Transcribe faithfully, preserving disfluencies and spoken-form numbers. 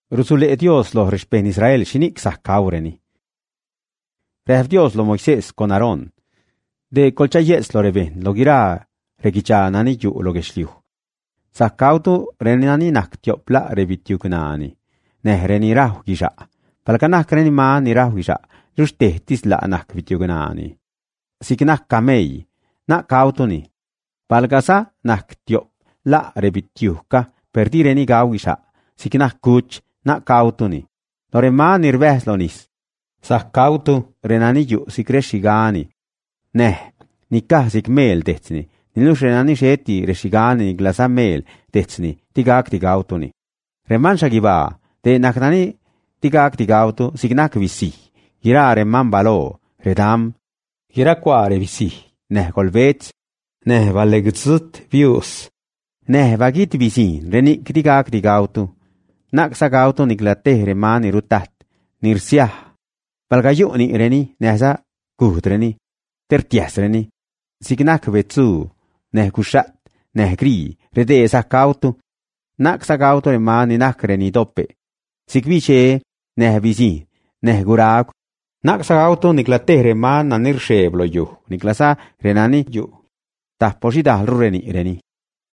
Rusule Dios lo rexpen Israel xinik sahcaureni. Rehv Dios lo Moisés con Aarón. De colcha yes lo reben, lo gira regicha nani yu lo geshliu. Sahcautu renani nak tiopla rebitiu knani. Neh reni rahu gisha. Palkanak reni ma ni rahu gisha. Ruste tisla nak bitiu knani. Siknak kamei, nak kautuni. Palgasa nak tiop la rebitiu ka perdireni gau gisha. Siknak kuch nak kautuni. Lore ma nirves lonis. Sahcautu renani yu sikreshigani. Neh, nikah sikmeel tehtsni. Nilus renani sheti reshigani glasa meel tehtsni. Tigak tigautuni. Reman shagiba, de naknani tigak tigautu signak visi. Gira reman balo, redam. Gira quare visi. Neh golvets. Neh valegzut vius. Neh vagit visin, renik tigak tigautu. Nak sagautu niglate reman irutat. Nirsiah. Palgayu ni reni, nehza kuhdreni. Tertiasreni. Signak vetsu. Neh kushat. Neh gri. Rede sahcautu. Nak sagautu reman inak reni dope. Sigviche. Neh visin. Neh gurag. Nak sagautu niglate reman nanir sheblo yu. Niglasa renani yu. Tahposhida rureni reni.